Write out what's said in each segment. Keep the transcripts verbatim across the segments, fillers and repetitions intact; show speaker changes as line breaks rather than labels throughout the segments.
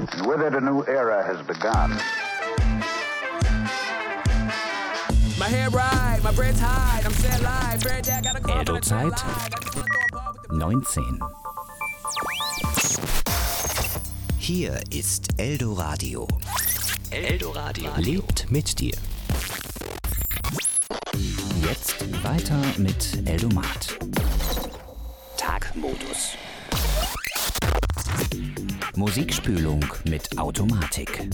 And with it, a new era has begun.
My hair right, my bread's high, I'm set live, bread dad got a call.
Eldo-Zeit neunzehn.
Hier ist Eldoradio. Eldoradio
Lebt mit dir. Jetzt weiter mit Eldomat. Tagmodus. Musikspülung mit Automatik.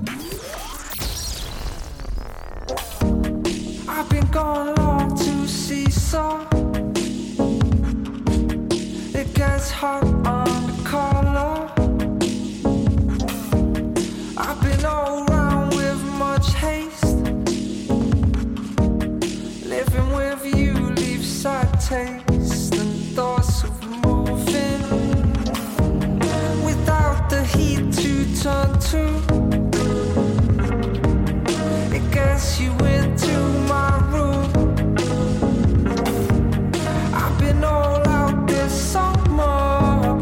I've been gone long to see saw. It gets hot on the collar. I've been all around with much haste. Living with you leaves sad taste and thoughts of moving without the heat to turn to. It gets you into my room. I've been all out this summer.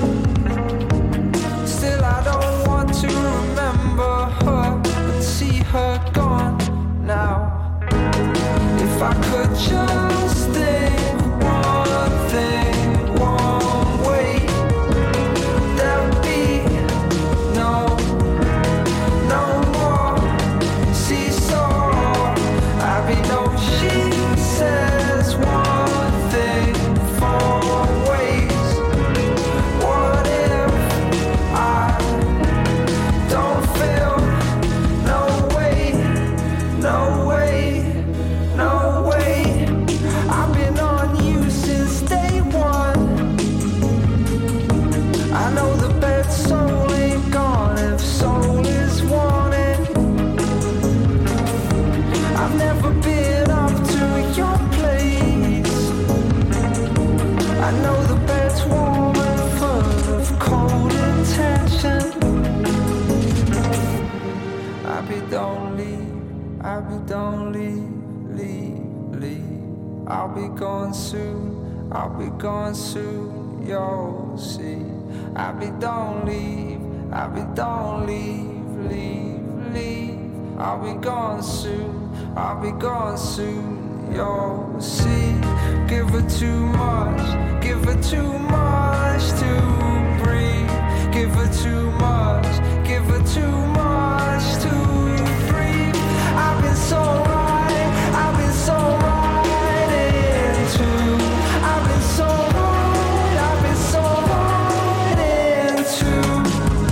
Still I don't want to remember her, but see her gone now. If I could just think one thing, one way, there'd be no, no more seesaw. I be no, she says one thing, four ways. What if I don't feel no way, no way, no way? I've been on you since day one. I know the bed soul ain't gone if soul is wanted. I've never been up to your place. I know the bed's warm and full of cold intention. I be don't leave, I be don't leave, leave, leave. I'll be gone soon, I'll be gone soon, you'll see. I be don't leave, I be don't leave, leave, leave. I'll be gone soon, I'll be gone soon, you'll see. Give her too much, give her too much to breathe. Give her too much, give her too much to breathe. I've been so right, I've been so right into. I've been so right, I've been so right into.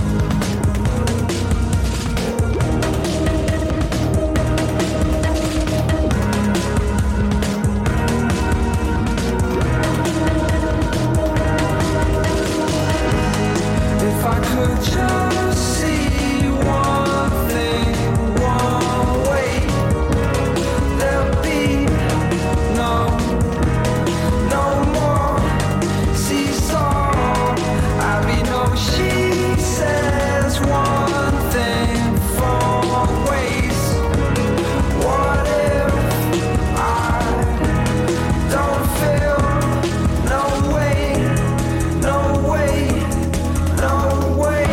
If I could just see one thing, one way, there'll be no, no more seesaw. I be no, she says one thing, four ways. What if I don't feel no way, no way, no way?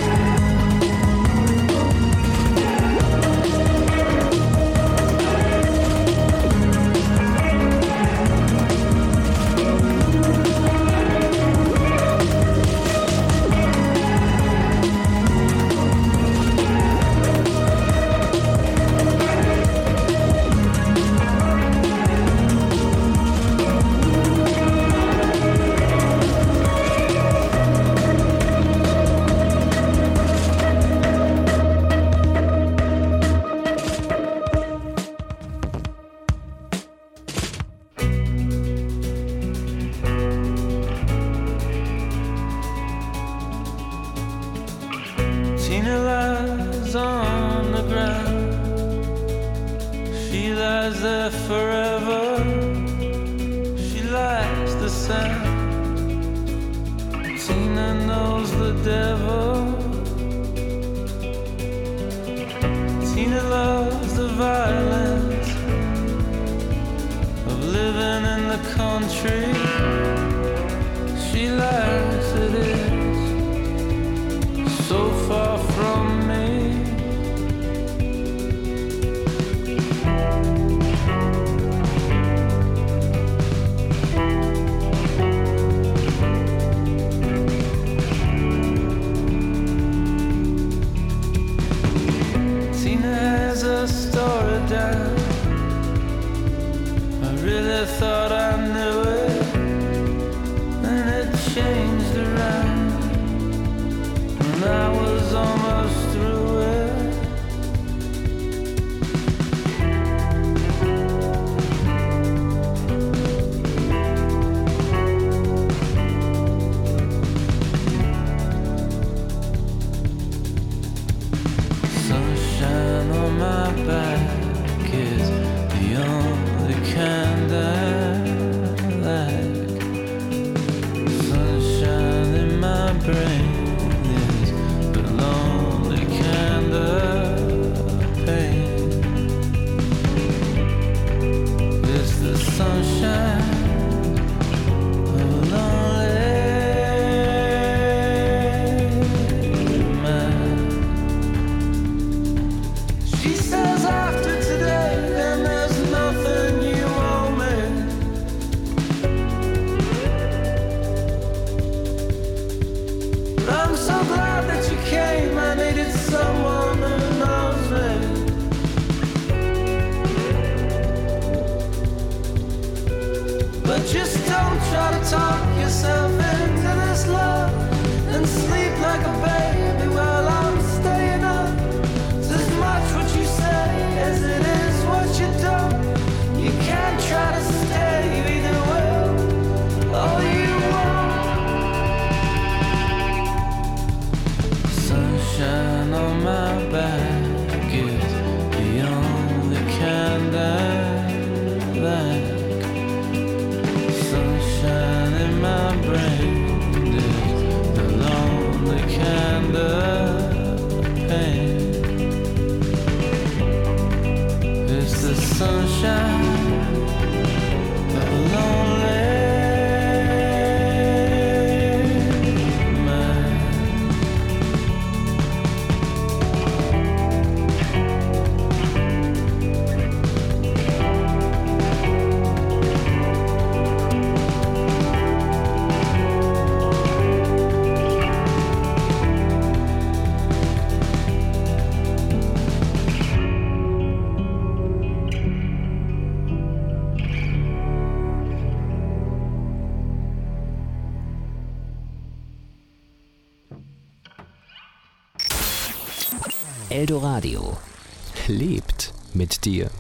Tina lies on the ground. She lies there forever. She likes the sound. Tina knows the devil. Tina loves the violence of living in the country. She likes it is so far Sunshine on my back is the only kind I like. Sunshine in my brain is the lonely kind of pain. It's the sunshine of a lonely man. She says after today, then there's nothing you owe me. But I'm so glad that you came. I needed someone who knows me. But just don't try to talk yourself into this love and sleep like a baby while I'm staying up. It's as much what you say as it is what you don't. You can't try to stay, you either will or you won't. Sunshine on my back is the only kind I like. Sunshine in my brain is the lonely kind of pain. It's the sunshine of a lonely man.
Eldoradio lebt mit dir.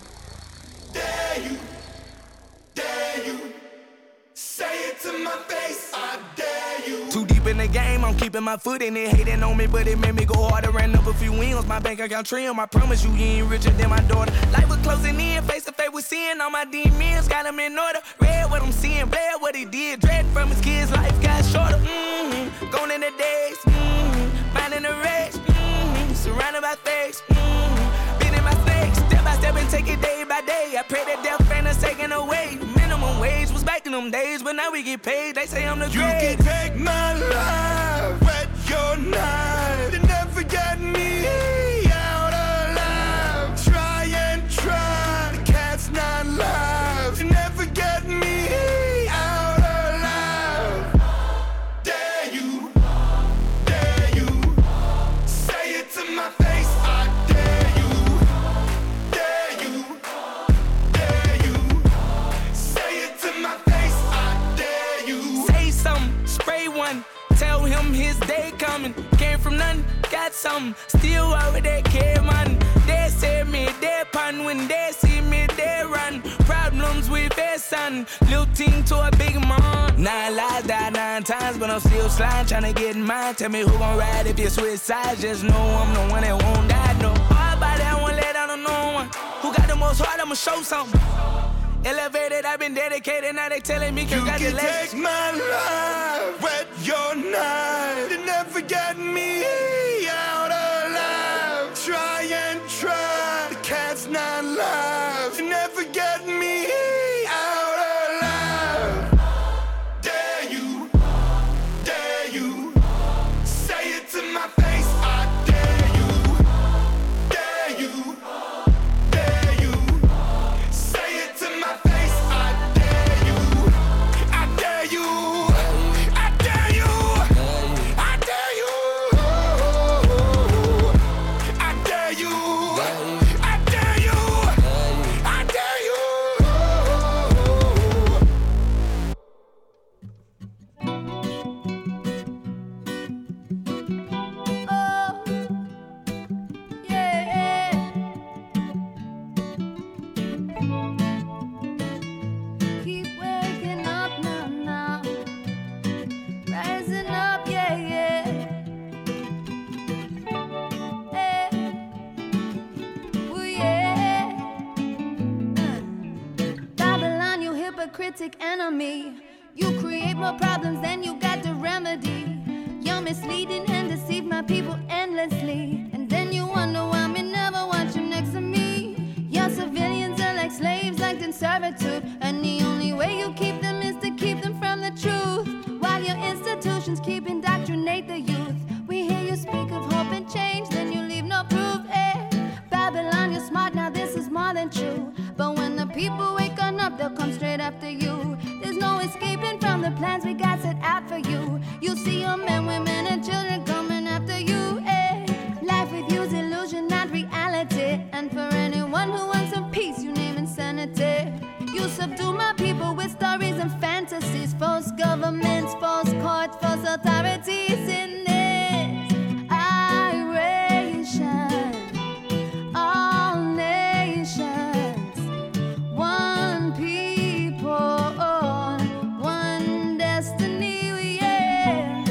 Too deep in the game, I'm keeping my foot in it. Hating on me, but it made me go harder. Ran up a few wins, my bank account trim. I promise you, you ain't richer than my daughter. Life was closing in, face to face with sin. All my demons got them in order. Read what I'm seeing, bled what he did. Dread from his kids, life got shorter. Mm-hmm. Gone in the days, mm-hmm. Minding the race, mm-hmm. Surrounded by fakes, mm-hmm. Beating my snakes, step by step and take it day by day. I pray that death ain't taken away. Minimum wage was back in them days, but now we get paid. They say I'm the great.
You can take my life, wet your knife, and never get me out alive. Try and try, the cat's not live. You never get me out alive. Dare you, dare you, say it to my face. I dare you, dare you, dare you, say it to my face. I dare you.
Say something, spray one. Tell him his day coming. Came from nothing, got something. Still over there, care man. They say me, they pun. When they see me, they run. Problems with their son. Little team to a big man. Nine lives, died nine times, but I'm still sliding, trying to get mine. Tell me who gon' ride if you switch sides. Just know I'm the one that won't die, no. Hard body, I won't let down on no one. Who got the most heart, I'ma show something. Elevated, I've been dedicated, now they telling me congratulations.
You can take my life, wet your knife, you never get me out alive. Try and try, the cat's not live. You never get me out alive. Dare you, dare you, say it to my face. I dare you, dare you, dare you, say it to my face. I dare you, I dare you, I dare you, I dare you.
politic enemy. You create more problems than you got the remedy. You're misleading and deceive my people endlessly. And then you wonder why me never want you next to me. Your civilians are like slaves, like in servitude. And the only way you keep them is to keep them from the truth. While your institutions keep indoctrinate the youth. We hear you speak of hope and change, then you leave no proof. Eh? Babylon, you're smart, now this is more than true. But when the people wake on up, they'll come straight after you. There's no escaping from the plans we got set out for you. You see your men, women, and children coming after you. Eh? Life with you's illusion, not reality. And for anyone who wants some peace, you name insanity. You subdue my people with stories and fantasies. False governments, false courts, false authorities in this iration. All nations, one people, one destiny, yeah.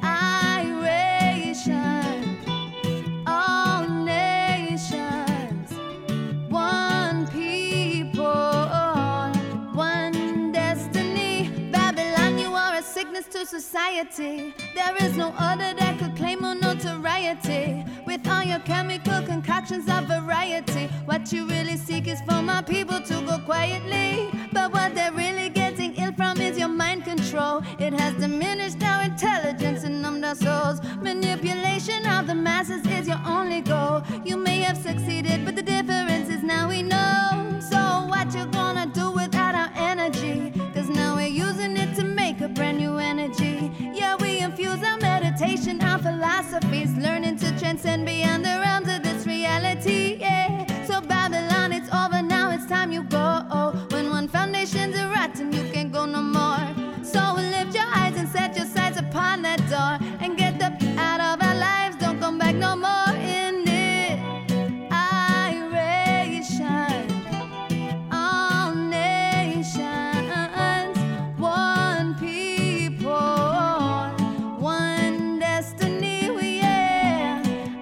Iration. All nations, one people, one destiny. Babylon, you are a sickness to society. There is no other that could claim more notoriety. With all your chemical concoctions of variety, what you really seek is for my people to go quietly. But what they're really getting ill from is your mind control. It has diminished our intelligence and numbed our souls. Manipulation of the masses is your only goal. You may have succeeded, but the difference is now we know. So what you gonna do without our energy? Cause now we're using it to make a brand new energy. Yeah, we infuse our meditation, our philosophies, learning to transcend beyond the realms of this reality. Yeah. So Babylon, it's over now, it's time you go. When one foundation's rotten, you can't go no more. So lift your eyes and set your sights upon that door and get the f- out of our lives. Don't come back no more in this iration. All nations, one people, one destiny, yeah.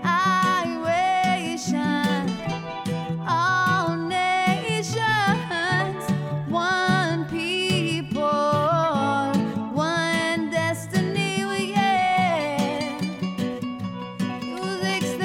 Iration. All nations, one people, one destiny, yeah. Music's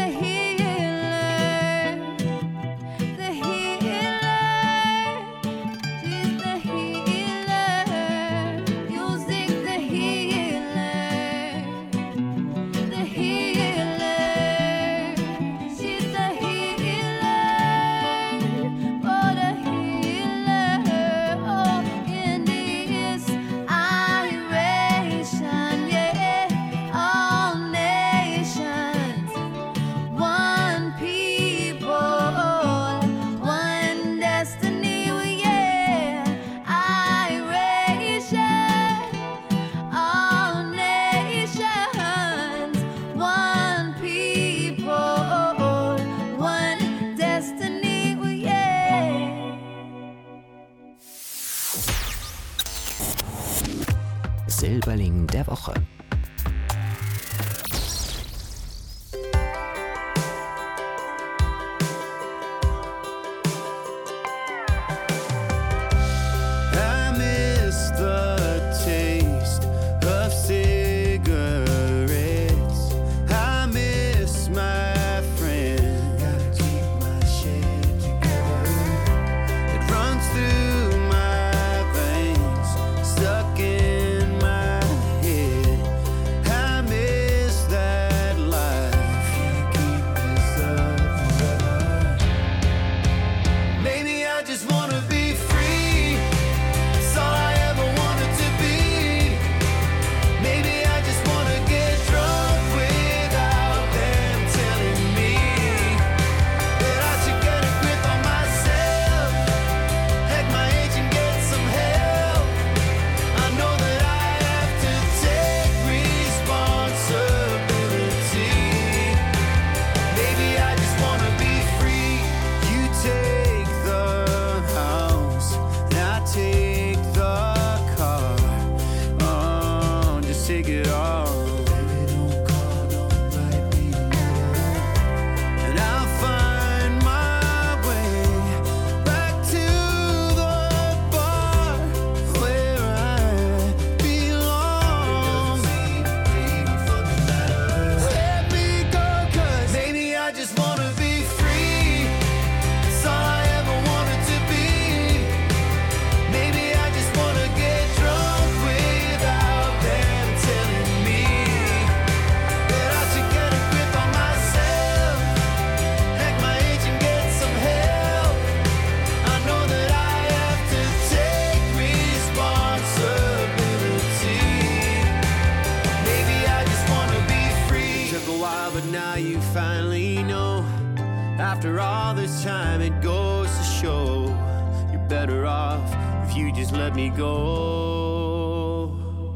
you finally know. After all this time, it goes to show you're better off if you just let me go.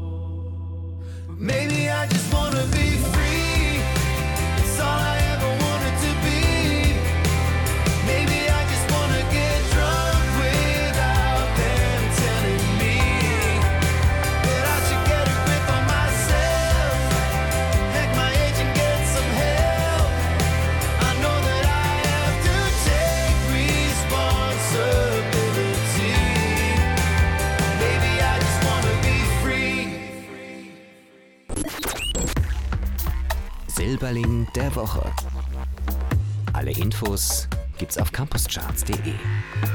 Maybe I just wanna be free. It's all I ever wanted to be. Maybe I just wanna get drunk without them telling me that I should get a grip on myself, hack my age and get some help. I know that I have to take responsibility. Maybe I just wanna be free.
Silberling der Woche. Alle Infos gibt's auf campuscharts punkt de.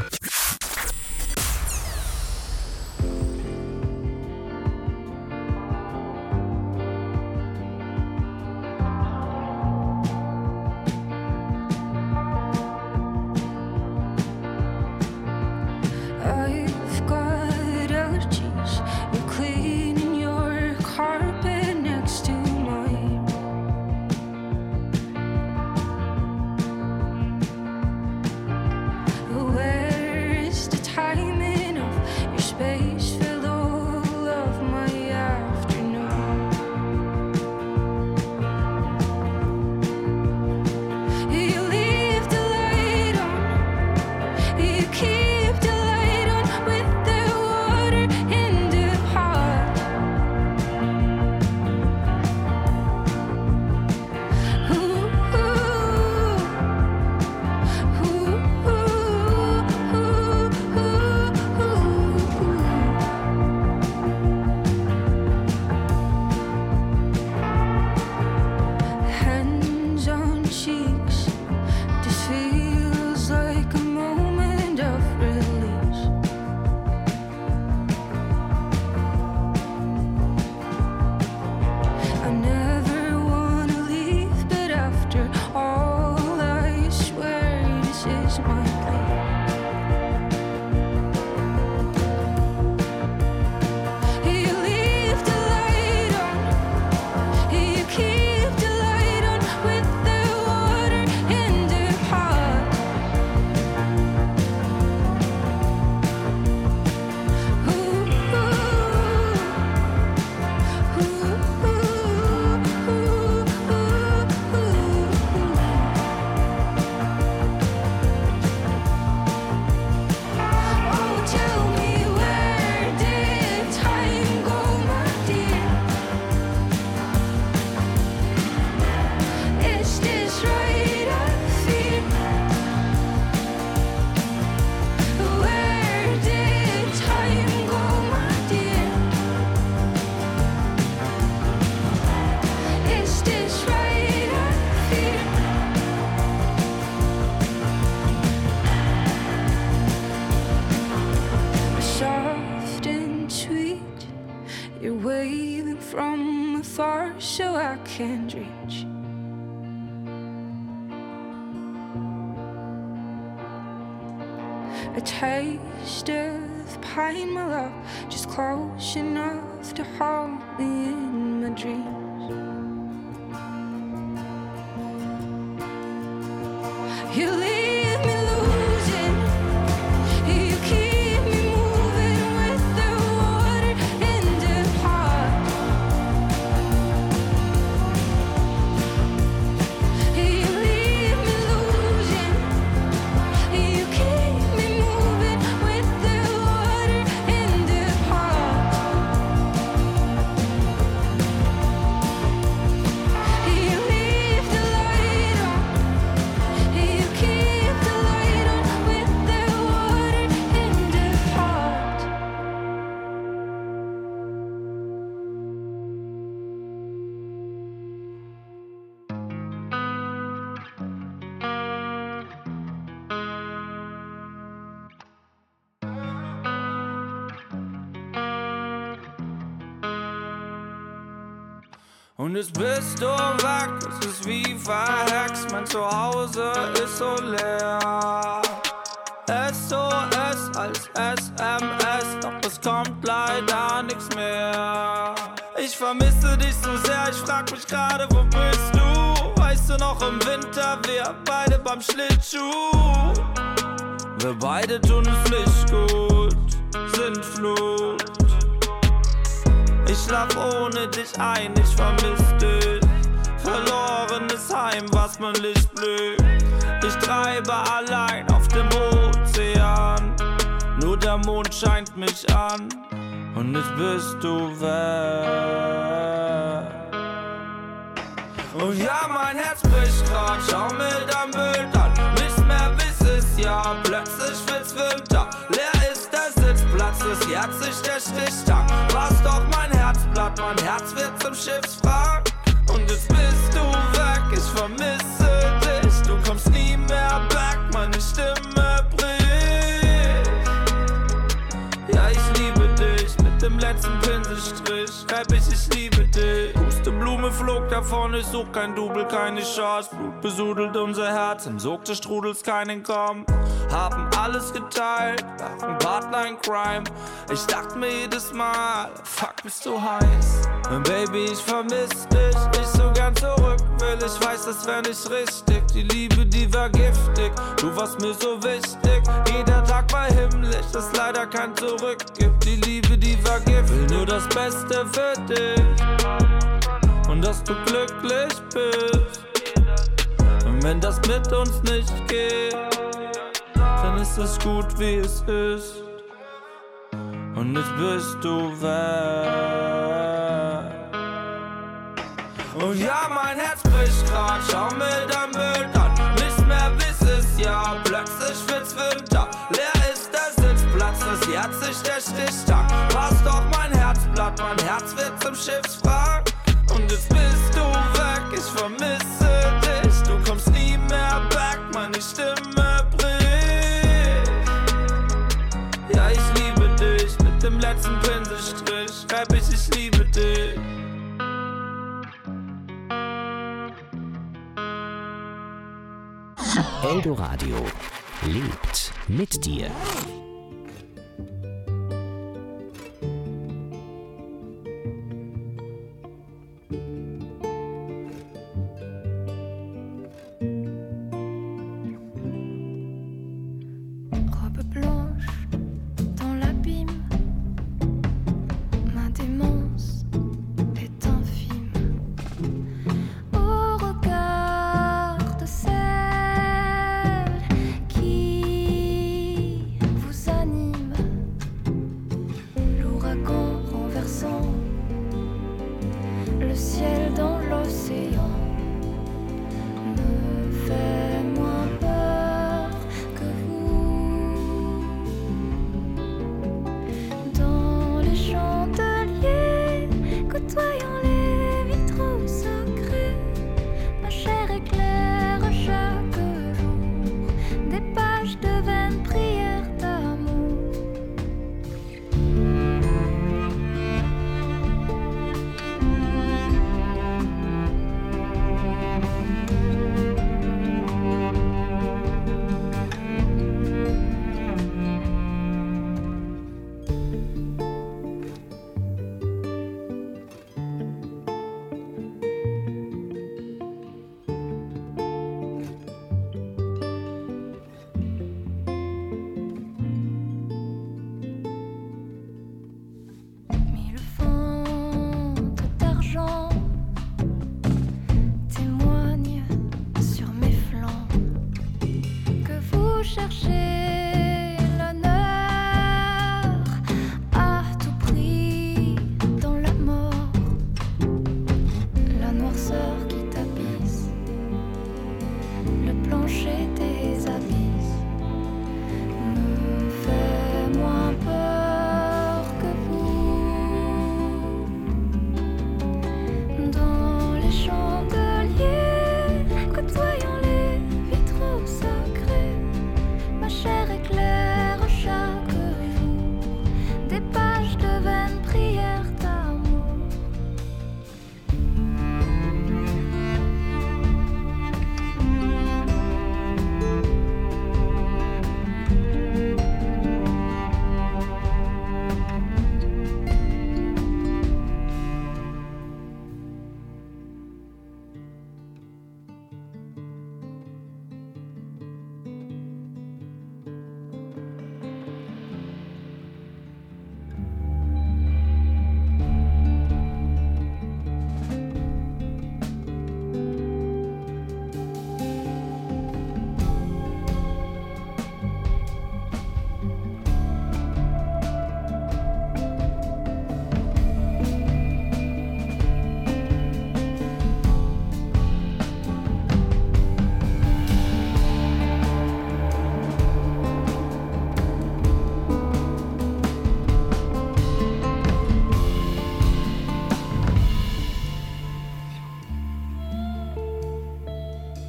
I've got allergies. You're cleaning your carpet next to mine. Where is the timing of your space? Fill all of my afternoon. You leave the light on. You keep the light on with the water in the pot. Ooh, ooh, ooh, ooh, ooh. Hands on cheeks. This feels like a moment of release. I never wanna leave, but after all, I swear this is my place. You leave the light on. You keep the light on with the water in the pot. Ooh, ooh, ooh, ooh, oh, tell me, where did time go, my dear? Is this right, I feel? Where did time go, my dear? Is this right, I feel? Soft and sweet, you're waving from afar so I can't reach. A taste of pine, my love, just close enough to hold me in my dreams. You leave me losing. You keep me moving with the water in the pot. You leave me losing. You keep me moving with the water in the pot. You leave the light on. You keep the light on with the water in the pot.
Und jetzt bist du weg, es ist wie verhext, mein Zuhause ist so leer. S O S als S M S, doch es kommt leider nichts mehr. Ich vermisse dich so sehr, ich frag mich gerade, wo bist du? Weißt weißt du noch im Winter, wir beide beim Schlittschuh. Wir beide tun es nicht gut, sind Flut. Ich schlaf ohne dich ein, ich vermiss dich. Verlorenes Heim, was mein Licht blüht. Ich treibe allein auf dem Ozean. Nur der Mond scheint mich an und jetzt bist du weg. Und ja, mein Herz bricht grad, schau mir dein Bild an. Nicht mehr wiss es ja, plötzlich wird's Winter. Leer ist der Sitzplatz, das Herz sich der Stichtag. Warst doch mein Herzblatt, mein Herz wird zum Schiffswrack. Und jetzt bist du weg, ich vermisse dich. Du kommst nie mehr back, meine Stimme bricht. Ja, ich liebe dich, mit dem letzten Pinselstrich schreib ich, ich liebe dich. Pusteblume flog davon, ich such kein Double, keine Chance. Blut besudelt unser Herz, im Sog des Strudels kein Entkommen. Haben alles geteilt, waren Partner in Crime. Ich dachte mir jedes Mal, fuck, bist du heiß. Und Baby, ich vermiss dich, ich so gern zurück will. Ich weiß, das wär nicht richtig, die Liebe, die war giftig. Du warst mir so wichtig, jeder Tag war himmlisch, das leider kein Zurück gibt. Die Liebe, die war Gift, will nur das Beste für dich und dass du glücklich bist. Und wenn das mit uns nicht geht, dann ist es gut, wie es ist. Und jetzt bist du weg. Und ja, mein Herz bricht grad, schau mir dein Bild an. Nicht mehr wiss es ja, plötzlich wird's Winter. Leer ist der Sitzplatz, das Herz sich der Stichtag. Warst doch mein Herzblatt, mein Herz wird zum Schiffswrack. Und jetzt bist du weg, ich vermisse dich. Du kommst nie mehr back, meine Stimme bricht. Ja, ich liebe dich, mit dem letzten Pinselstrich schreib ich, ich liebe dich.
Eldoradio lebt mit dir.
Robe blanche dans l'abîme, ma démence est infime. Au regard de celle qui vous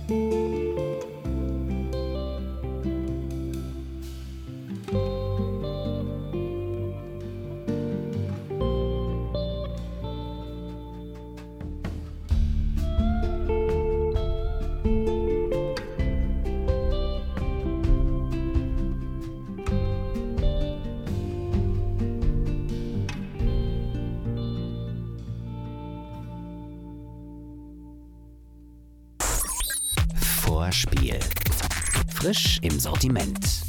Vorspiel. Frisch im Sortiment.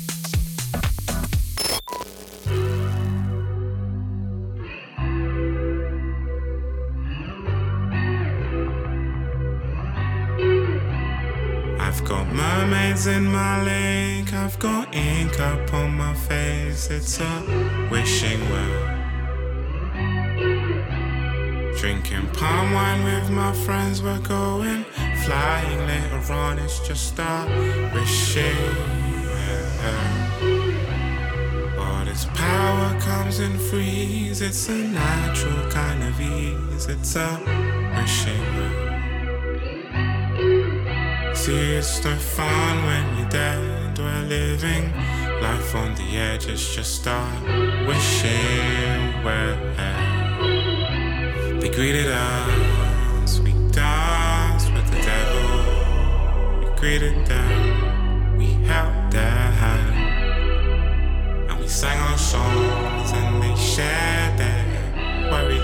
I've got mermaids in my lake, I've got ink up on my face, it's a wishing well. Drinking palm wine with my friends, we're going flying later on, it's just a wishing well. But its power comes in freeze, it's a natural kind of ease, it's a wishing well. See, it's no fun when you're dead, we're living life on the edge, it's just a wishing well. They greeted us, we danced with the devil. We greeted them, we held their hand, and we sang our songs and they shared their worries.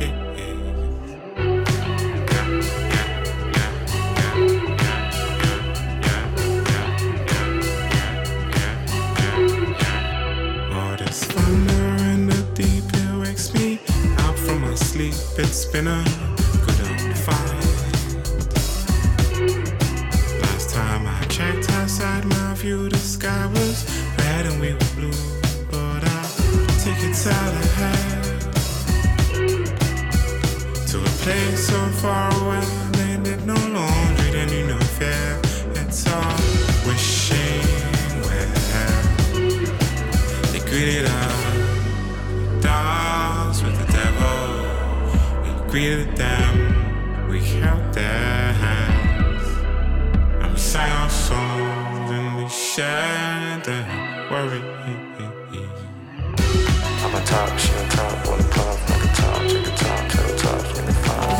Oh, this thunder in the deep, it wakes me out from my sleep. It's been a good old fight. Last time I checked outside my view, the sky was red and we were blue. But I'll take it out ahead to a place so far away. They did no laundry, they knew no fear. It's all wishing well. They greeted us, danced with the devil. Greeted them, we held their hands, and we sang our songs and we shared their worries. I'm on top, she on top, wanna pop like a top, check the top, check the top, check the five.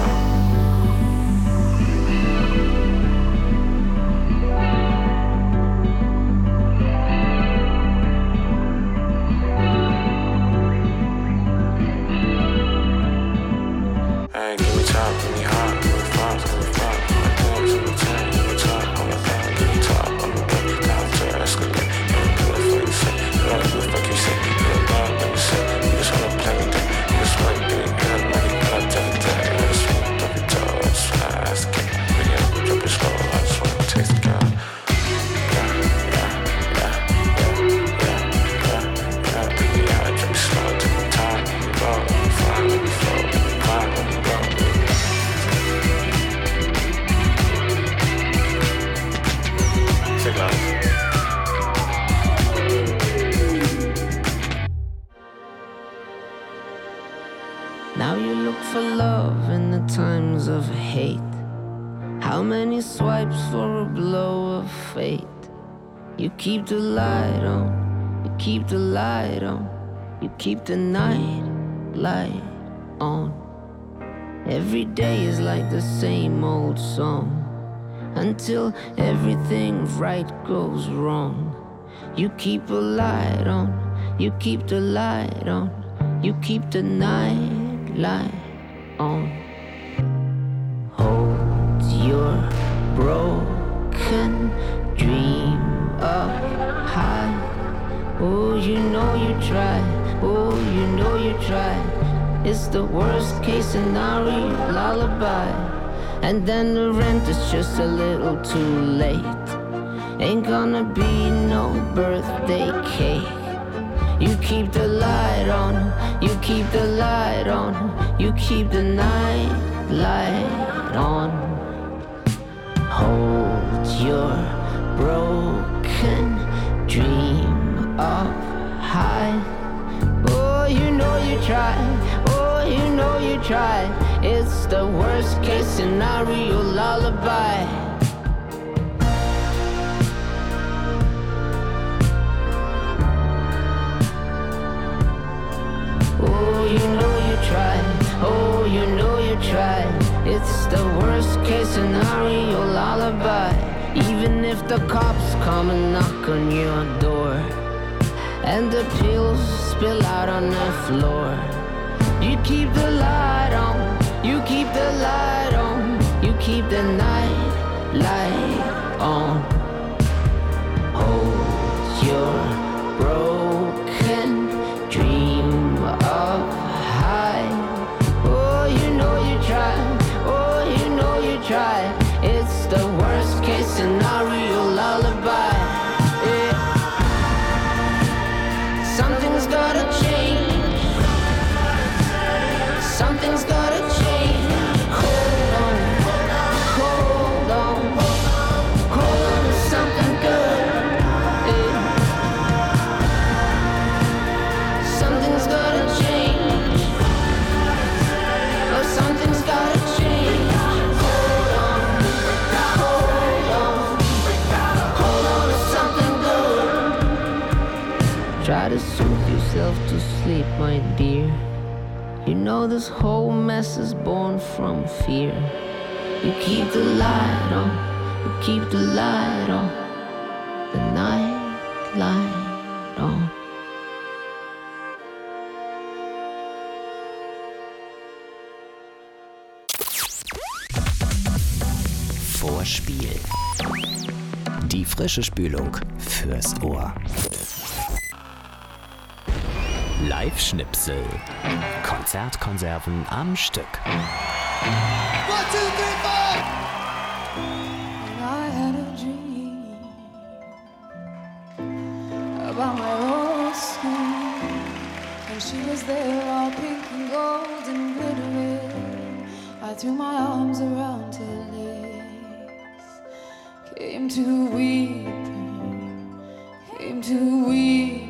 Hey, give me top, give me hot, give me fast, give me fast. My things in the tank, give me top, on the back, give me top, on the way, down to escalate. Yeah, do it for you say, you gotta do it like you say. You don't know what you say, you just wanna play with it. You just wanna do it, you don't know you gotta tell it that. You just wanna drop your toe, I just wanna ask it. But yeah, drop it slow, I just wanna taste the girl. Yeah, yeah, yeah, yeah, yeah, yeah, yeah, yeah, drop it slow, take your time, let me roll, let me fly, let me flow, let me climb, let me roll. Take love.
Now you look for love in the times of hate. How many swipes for a blow of fate? You keep the light on, you keep the light on, you keep the night light on. Every day is like the same old song, until everything right goes wrong. You keep a light on, you keep the light on, you keep the night light on. Hold your broken dream up high. Oh, you know you try, oh, you know you try. It's the worst case scenario lullaby. And then the rent is just a little too late. Ain't gonna be no birthday cake. You keep the light on, you keep the light on, you keep the night light on. Hold your broken dream up high. Oh, you know you try, oh, you know you try. It's the worst case scenario lullaby. It's the worst case scenario lullaby. Even if the cops come and knock on your door and the pills spill out on the floor, you keep the light on, you keep the light on, you keep the night light on. Hold your broken dream up high. Oh, you know you try, oh, you know you try. It's the worst case scenario lullaby. Yeah. Something's gotta change. Something's gotta change. Hold on, hold on, hold on to something good. Yeah. Something's gotta change. Oh, something's gotta change. Hold on, hold on, hold on to something good. Try to soothe yourself to sleep, my dear. You know this whole mess is born from fear. You keep the light on, you keep the light on, the night light on.
Vorspiel. Die frische Spülung fürs Ohr. Live-Schnipsel. Konzertkonserven am Stück.
One, two, three, four.
I had a dream about my old school, and she was there all pink and gold and glittering. I threw my arms around her legs, came to weeping, came to weeping.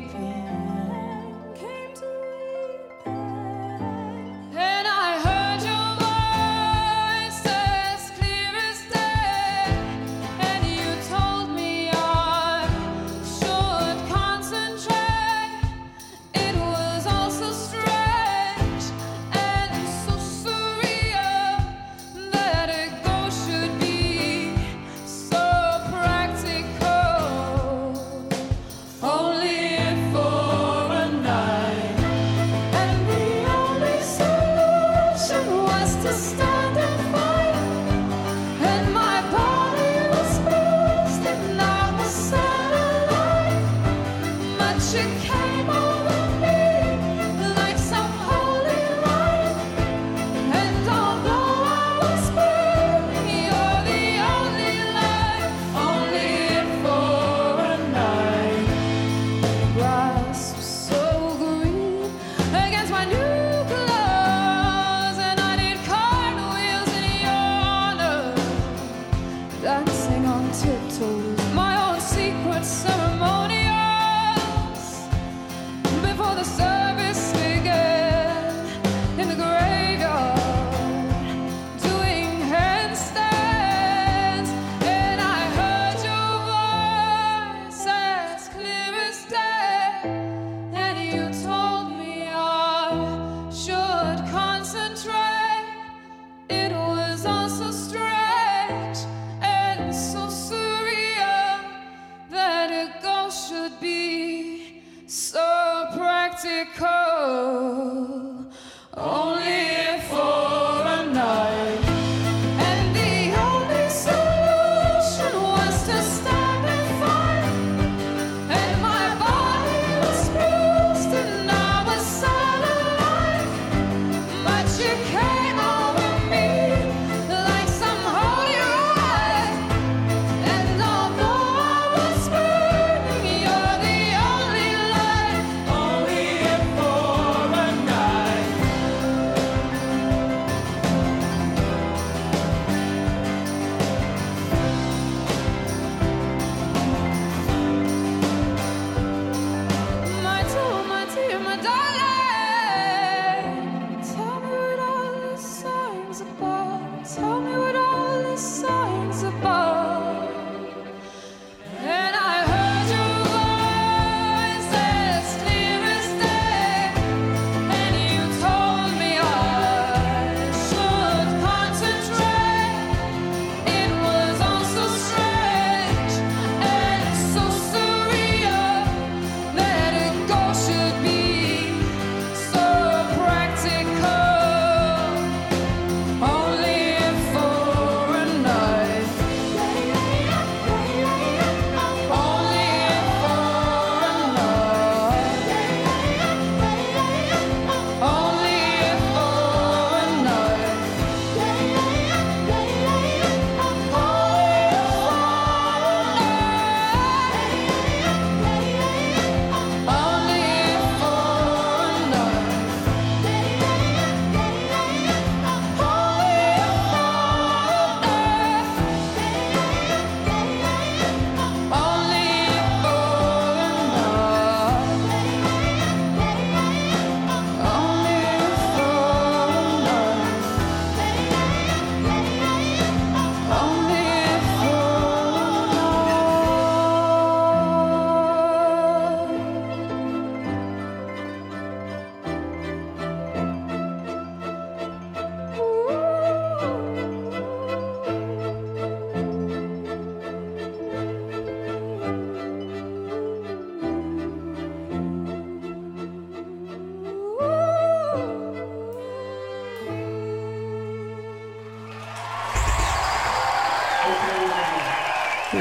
And I heard your voice as clear as day, and you told me I should concentrate. It was all so strange and so surreal that a ghost should be so practical. Only for a night, and the only solution was to stand and fight. And my body was bruised and I was sad alive, but you came over me like some holy light. And although I was burning, you're the only light. Only for a night. Grass was so green against my new clothes, and I did cartwheels in your honor, dancing on tiptoes, my own secret ceremonials. Before the service began in the graveyard, doing handstands, and I heard your voice as clear as day, and you told me I should concentrate. It was all so strange and so surreal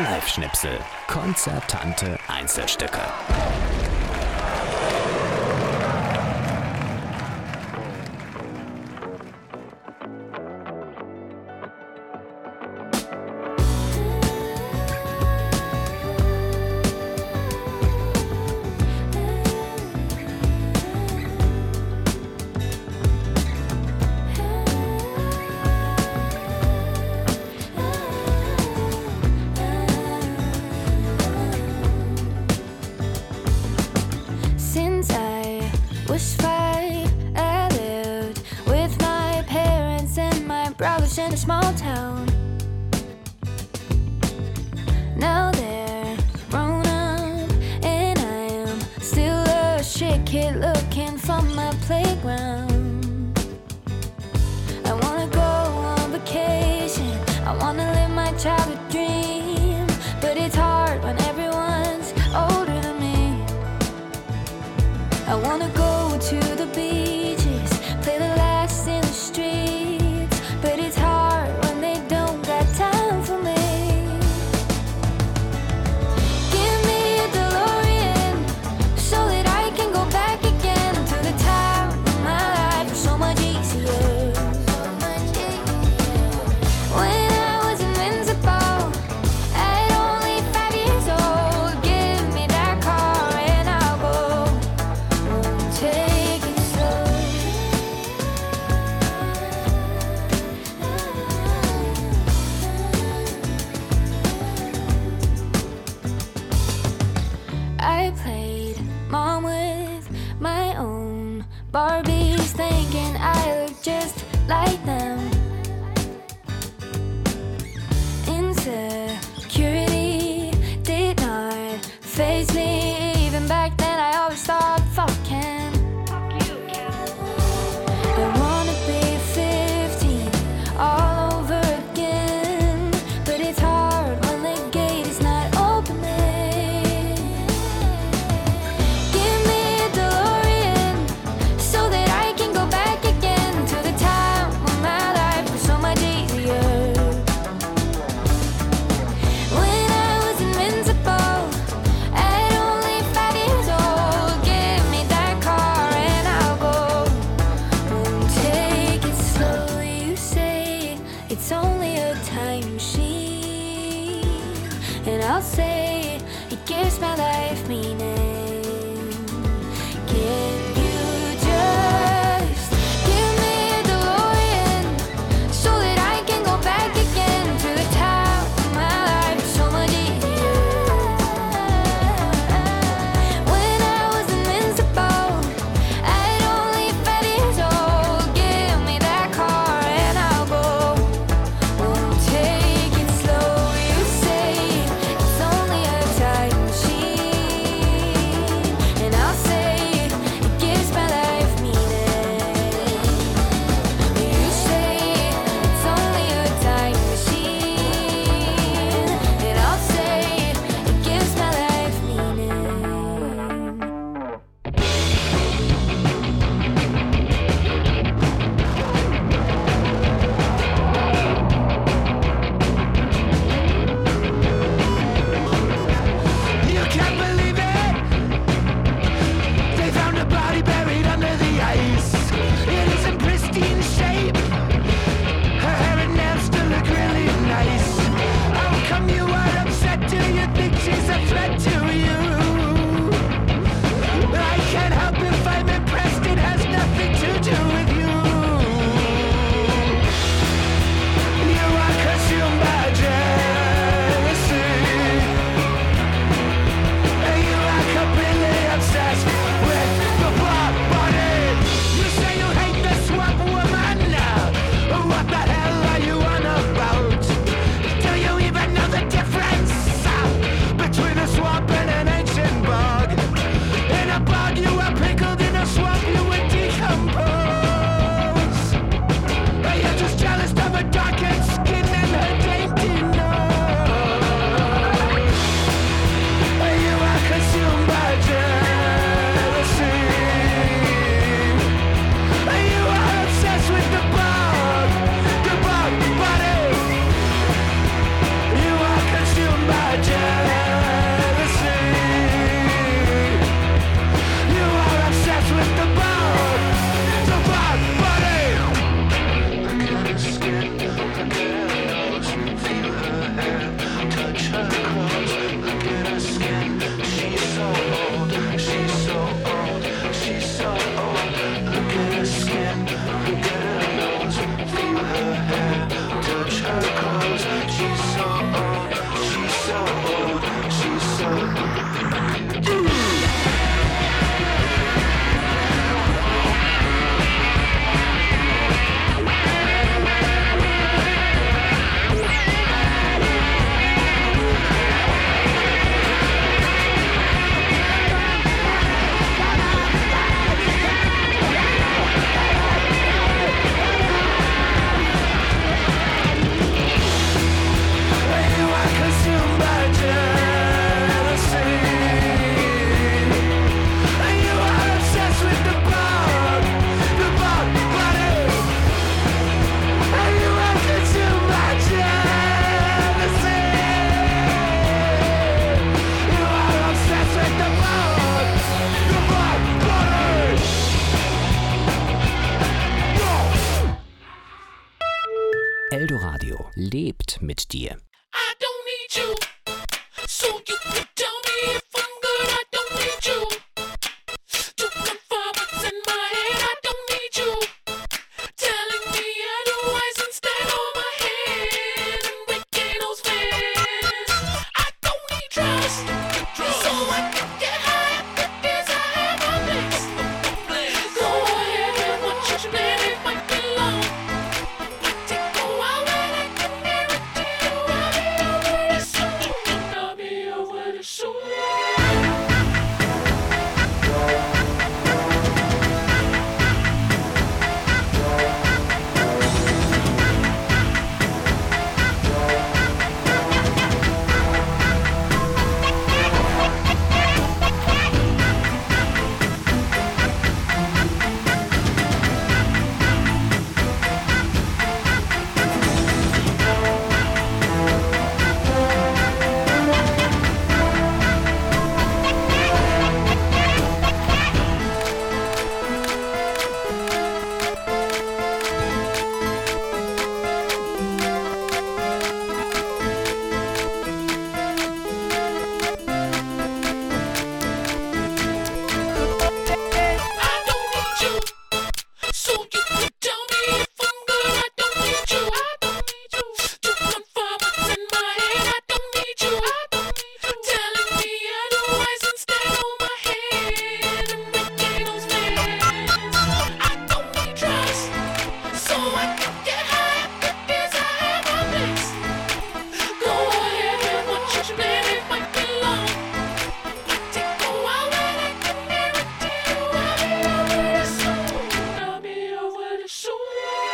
Live-Schnipsel. Konzertante Einzelstücke.
Since I was five, I lived with my parents and my brothers in a small town. Now they're grown up, and I am still a shit kid looking for my playground. I wanna go on vacation, I wanna live my childhood dream, but it's hard when everyone's older than me. I wanna go to the beaches, play the last in the streets, but it's hard when they don't got time for me. Give me a DeLorean so that I can go back again to the time when my life was so much easier. When I was invincible, at only five years old, give me that car and I'll go. Take it slow. I played mom with my own Barbies, thinking I look just like them. Insecurity did not faze me. Even back then I always thought, fuck Ken. I wanna be fifteen all over again, but it's hard when the gate is not opening. Give me a DeLorean so that I can go back again to the time when my life was so much easier. When I was invincible, at only five years old, give me that car and I'll go. Won't take it slow, you say it's only a time machine, and I'll say it gives my life meaning. Can you just give me a DeLorean so that I can go back again to the time when my life was so much easier? When I was invincible, at only five years old, give me that car and I'll go. Won't take it slow, you say it's only a time machine,
mit dir.
I don't need you, so you can tell me if I'm good. I don't need you to confirm what's in my head. I don't need you telling me otherwise instead of my head and breaking those fans. I don't need trust, so I can get high. Because I have my place. Go ahead and watch your plan. It might be long. Take a while, but I can guarantee you I'll be over this soon. I'll be over this soon. I don't need you, so you can tell me if I'm good. I don't need you. I don't need you to confirm what's in my head. I don't need you. I don't need you telling me otherwise instead of my head and breaking those fans. I don't need trust, so I can get high. Because I have my place. Go ahead and watch your plan. It might be long. Take a while, but I can guarantee you I'll be over this soon. I'll be over this soon.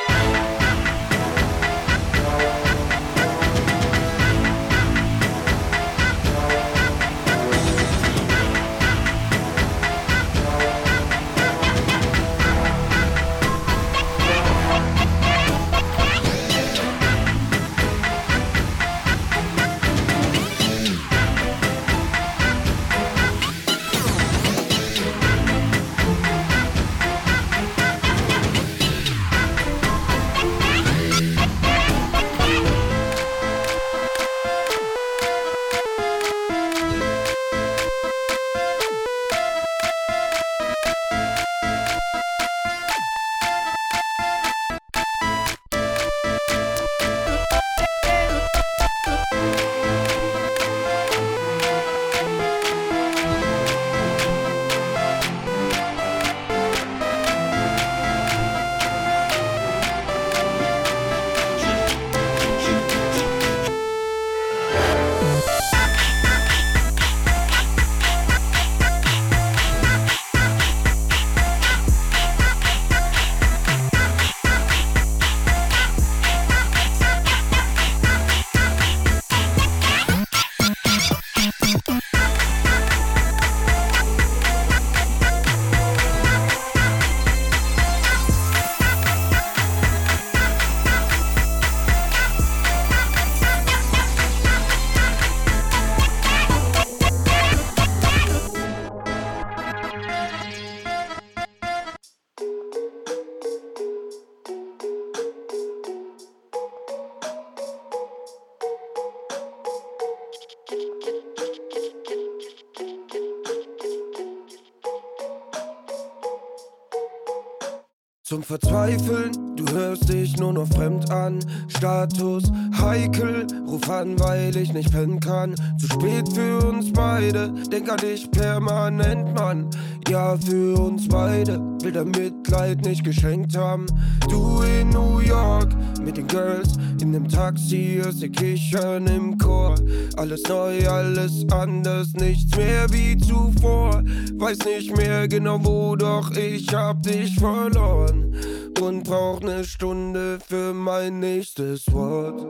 Zum Verzweifeln, du hörst dich nur noch fremd an. Status heikel, ruf an, weil ich nicht pennen kann. Zu spät für uns beide, denk an dich permanent, Mann. Ja, für uns beide, will dein Mitleid nicht geschenkt haben. Du in New York, mit den Girls, in dem Taxi, hörst ihr Kichern im Chor. Alles neu, alles anders, nichts mehr wie zuvor. Weiß nicht mehr genau wo, doch ich hab dich verloren. Und brauch ne Stunde für mein nächstes Wort.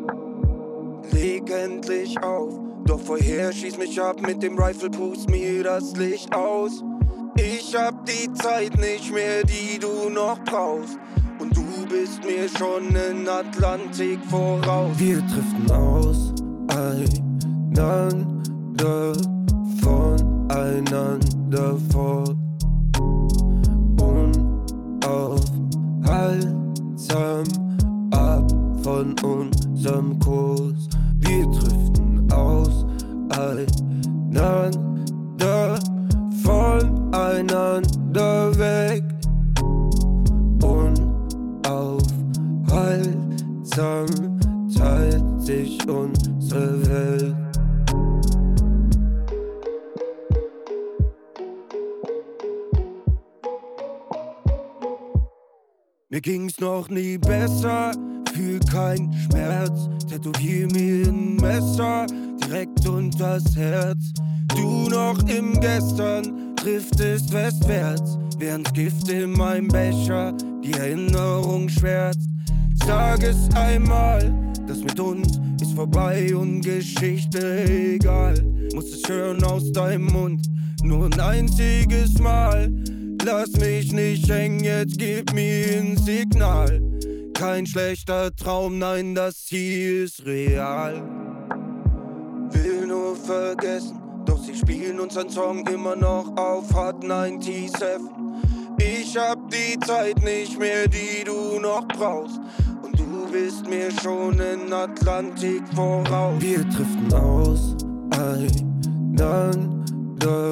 Leg endlich auf, doch vorher schieß mich ab mit dem Rifle, pust mir das Licht aus. Ich hab die Zeit nicht mehr, die du noch brauchst. Und du bist mir schon in Atlantik voraus. Wir driften aus, einander, voneinander fort. Unaufhaltsam ab von von unserem Kurs. Wir driften auseinander, voneinander weg. Unaufhaltsam teilt sich unsere Welt. Mir ging's noch nie besser, fühl keinen Schmerz. Tätowier mir ein Messer direkt unters Herz. Du noch im Gestern driftest westwärts, während Gift in meinem Becher die Erinnerung schwärzt. Sag es einmal, das mit uns ist vorbei und Geschichte egal. Muss es hören aus deinem Mund, nur ein einziges Mal. Lass mich nicht hängen, jetzt gib mir ein Signal. Kein schlechter Traum, nein, das hier ist real. Will nur vergessen, doch sie spielen unseren Song immer noch auf Hot siebenundneunzig. Ich hab die Zeit nicht mehr, die du noch brauchst. Und du bist mir schon in Atlantik voraus. Wir driften auseinander,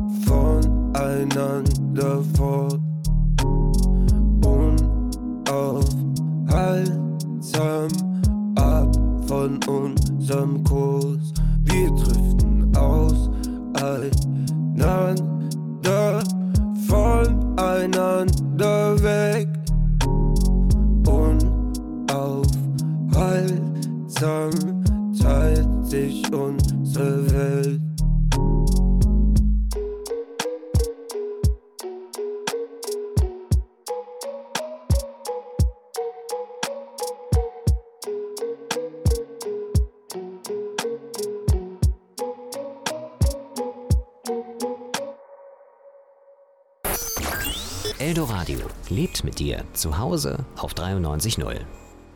voneinander fort. Unaufhaltsam ab von unserem Kurs. Wir driften auseinander, voneinander weg. Unaufhaltsam teilt sich unsere Welt.
Eldoradio lebt mit dir zu Hause auf dreiundneunzig Komma null.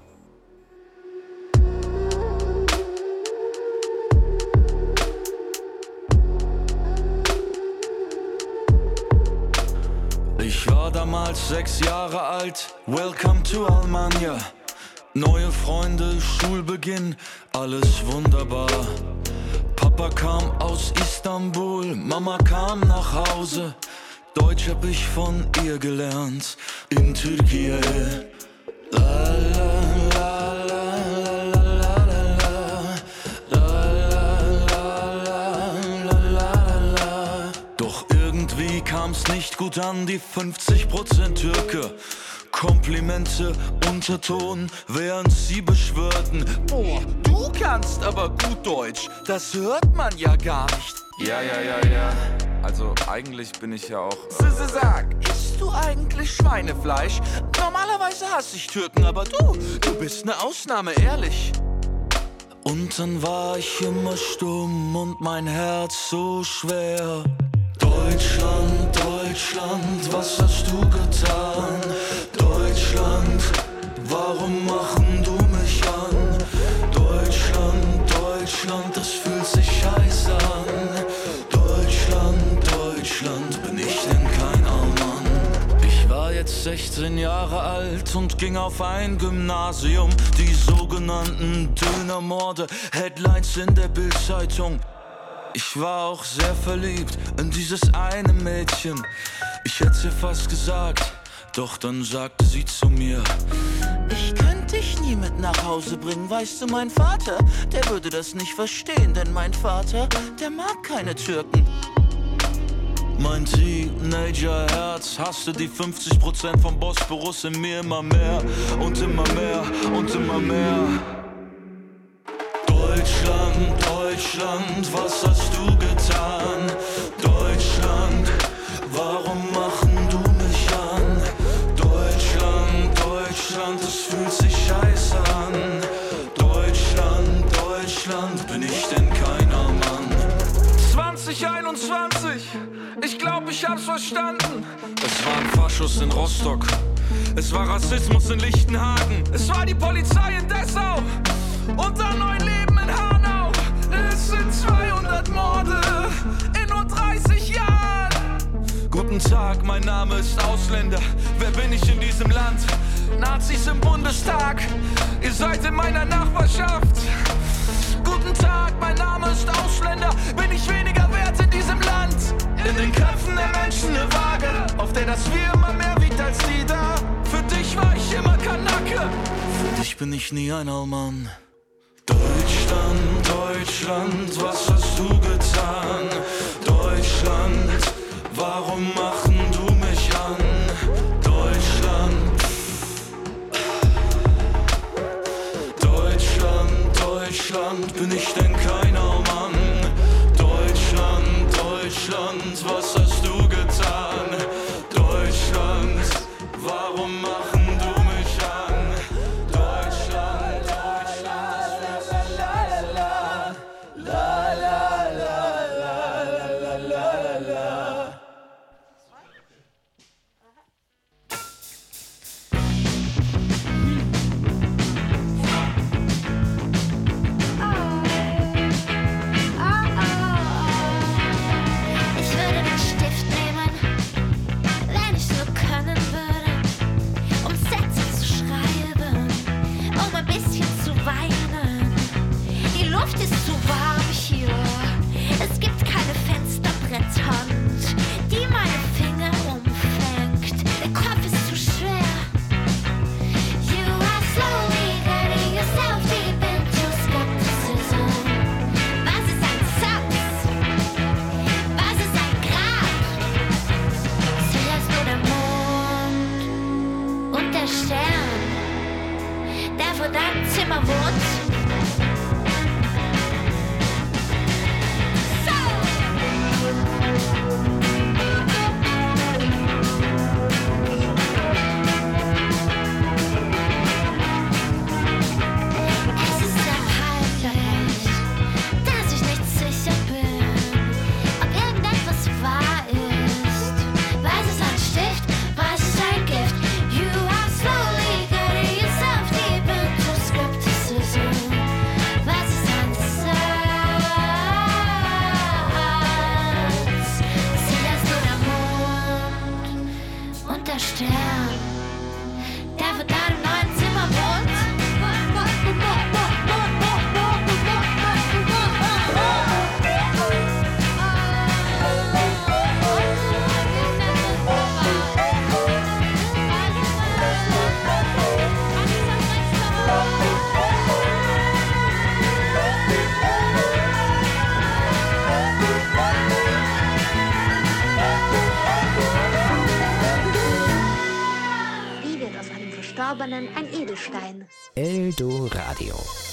Ich war damals sechs Jahre alt, welcome to Almania. Neue Freunde, Schulbeginn, alles wunderbar. Papa kam aus Istanbul, Mama kam nach Hause. Deutsch hab ich von ihr gelernt, in Türkei. La, la, la, la, la, la, la, la, la, la. Doch irgendwie kam's nicht gut an, die fünfzig Prozent Türke. Komplimente, Unterton, während sie beschwörten: Boah, du kannst aber gut Deutsch, das hört man ja gar nicht.
Ja, ja, ja, ja. Also eigentlich bin ich ja auch...
Äh Sag, isst du eigentlich Schweinefleisch? Normalerweise hasse ich Türken, aber du, du bist eine Ausnahme, ehrlich. Und dann war ich immer stumm und mein Herz so schwer. Deutschland, Deutschland, was hast du getan? Deutschland, warum machen du mich an? Deutschland, Deutschland, das fühlt sich scheiße an. Deutschland, Deutschland, bin ich denn kein Allmann? Ich war jetzt sechzehn Jahre alt und ging auf ein Gymnasium. Die sogenannten Dönermorde, Headlines in der Bildzeitung. Ich war auch sehr verliebt in dieses eine Mädchen. Ich hätt's ihr fast gesagt, doch dann sagte sie zu mir: Ich könnte dich nie mit nach Hause bringen, weißt du, mein Vater, der würde das nicht verstehen, denn mein Vater, der mag keine Türken. Mein Teenager-Herz hasste die fünfzig Prozent vom Bosporus in mir immer mehr und immer mehr und immer mehr. Deutschland, Deutschland, was hast du getan? Deutschland, warum machen du mich an? Deutschland, Deutschland, es fühlt sich scheiße an. Deutschland, Deutschland, bin ich denn kein Allmann? zwanzig einundzwanzig, ich glaub, ich hab's verstanden. Es waren Faschos in Rostock, es war Rassismus in Lichtenhagen, es war die Polizei in Dessau und ein neues Leben in Hanau. Es sind zweihundert Morde in nur dreißig Jahren. Guten Tag, mein Name ist Ausländer. Wer bin ich in diesem Land? Nazis im Bundestag, ihr seid in meiner Nachbarschaft. Guten Tag, mein Name ist Ausländer, bin ich weniger wert in diesem Land? In den Köpfen der Menschen eine Waage, auf der das Wir immer mehr wiegt als die da. Für dich war ich immer Kanake, für dich bin ich nie ein Allmann. Deutschland, Deutschland, was hast du getan? Deutschland, warum machen du mich an? Deutschland, Deutschland, Deutschland, bin ich denn kein Allmann? Deutschland, Deutschland, was hast du getan? Deutschland, warum machen du mich an? Deutschland, Deutschland, la la la la la la la la la.
Ich würde den Stift nehmen, wenn ich nur können würde, um Sätze zu schreiben, um ein bisschen zu weinen. Die Luft ist zu warm hier, es gibt keine Fensterbretthand, die meine Finger umfängt. Der Kopf ist zu schwer. You are slowly getting yourself deep into skepticism. Was ist ein Satz? Was ist ein Grab? Zuerst nur der Mond und der Stern, der vor deinem Zimmer wohnt. Es ist sehr peinlich, dass ich nicht sicher bin, ob irgendetwas wahr ist. Was ist ein Stift? Was ist ein Gift? You are slowly getting yourself deep into skepticism. Was ist ein Satz? Zuerst nur der Mond und der Stern, der vor deinem neuen Zimmer wohnt.
Wie wird aus einem Verstorbenen ein Edelstein?
Eldoradio.